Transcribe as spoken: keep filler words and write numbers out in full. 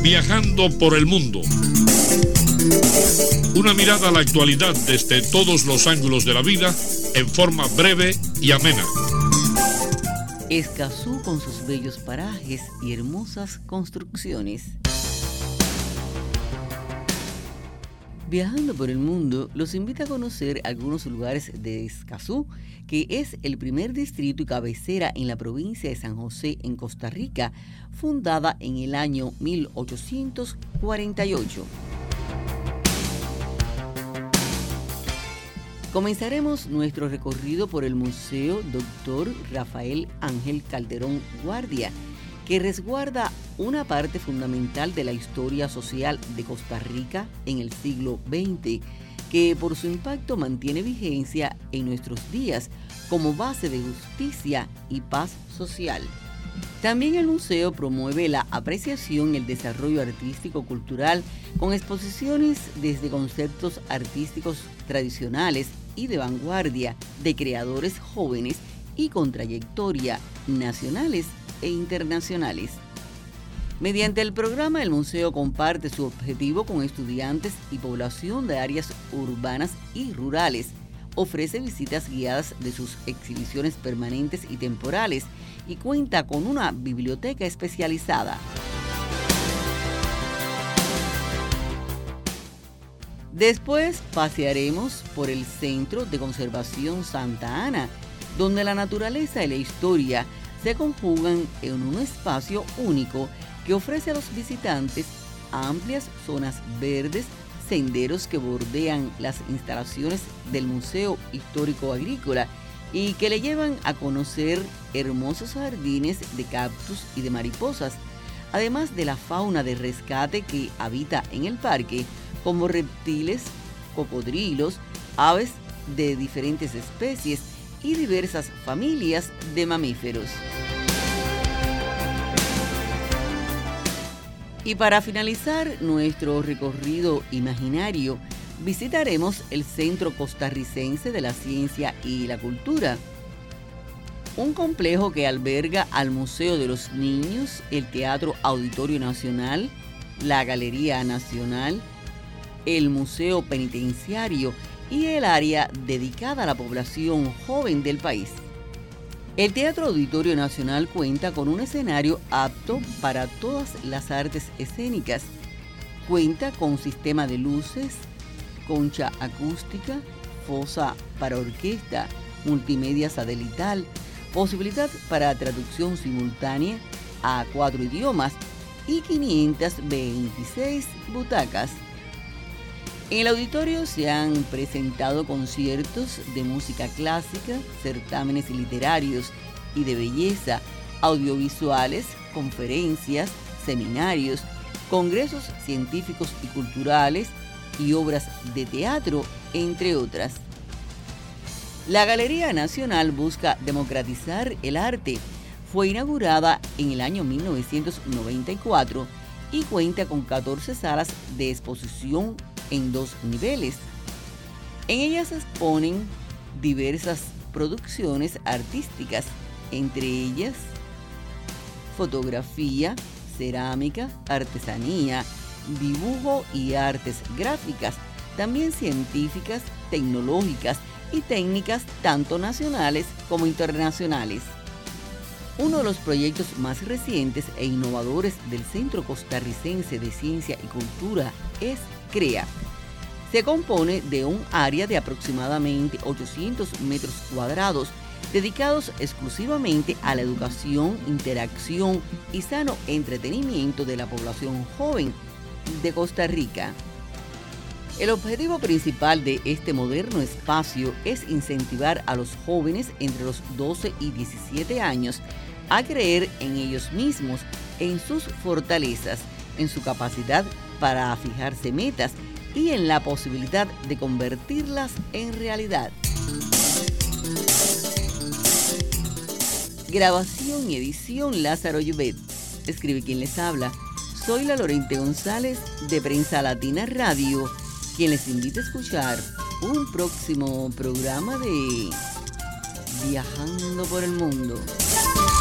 Viajando por el mundo. Una mirada a la actualidad desde todos los ángulos de la vida en forma breve y amena. Escazú con sus bellos parajes y hermosas construcciones. Viajando por el mundo, los invita a conocer algunos lugares de Escazú, que es el primer distrito y cabecera en la provincia de San José, en Costa Rica, fundada en el año mil ochocientos cuarenta y ocho. Comenzaremos nuestro recorrido por el Museo doctor Rafael Ángel Calderón Guardia, que resguarda una parte fundamental de la historia social de Costa Rica en el siglo veinte, que por su impacto mantiene vigencia en nuestros días como base de justicia y paz social. También el museo promueve la apreciación y el desarrollo artístico-cultural con exposiciones desde conceptos artísticos tradicionales y de vanguardia de creadores jóvenes y con trayectoria nacionales e internacionales. Mediante el programa, el museo comparte su objetivo con estudiantes y población de áreas urbanas y rurales. Ofrece visitas guiadas de sus exhibiciones permanentes y temporales y cuenta con una biblioteca especializada. Después pasearemos por el Centro de Conservación Santa Ana, donde la naturaleza y la historia se conjugan en un espacio único que ofrece a los visitantes amplias zonas verdes, senderos que bordean las instalaciones del Museo Histórico Agrícola y que le llevan a conocer hermosos jardines de cactus y de mariposas, además de la fauna de rescate que habita en el parque, como reptiles, cocodrilos, aves de diferentes especies y diversas familias de mamíferos. Y para finalizar nuestro recorrido imaginario, visitaremos el Centro Costarricense de la Ciencia y la Cultura, un complejo que alberga al Museo de los Niños, el Teatro Auditorio Nacional, la Galería Nacional, el Museo Penitenciario y el área dedicada a la población joven del país. El Teatro Auditorio Nacional cuenta con un escenario apto para todas las artes escénicas. Cuenta con sistema de luces, concha acústica, fosa para orquesta, multimedia satelital, posibilidad para traducción simultánea a cuatro idiomas y quinientas veintiséis butacas. En el auditorio se han presentado conciertos de música clásica, certámenes literarios y de belleza, audiovisuales, conferencias, seminarios, congresos científicos y culturales y obras de teatro, entre otras. La Galería Nacional busca democratizar el arte. Fue inaugurada en el año mil novecientos noventa y cuatro y cuenta con catorce salas de exposición en dos niveles. En ellas se exponen diversas producciones artísticas, entre ellas fotografía, cerámica, artesanía, dibujo y artes gráficas, también científicas, tecnológicas y técnicas tanto nacionales como internacionales. Uno de los proyectos más recientes e innovadores del Centro Costarricense de Ciencia y Cultura es CREA. Se compone de un área de aproximadamente ochocientos metros cuadrados dedicados exclusivamente a la educación, interacción y sano entretenimiento de la población joven de Costa Rica. El objetivo principal de este moderno espacio es incentivar a los jóvenes entre los doce y diecisiete años a creer en ellos mismos, en sus fortalezas, en su capacidad para fijarse metas y en la posibilidad de convertirlas en realidad. Grabación y edición Lázaro Llobet. Escribe quien les habla. Soy la Lorente González de Prensa Latina Radio, quien les invita a escuchar un próximo programa de Viajando por el Mundo.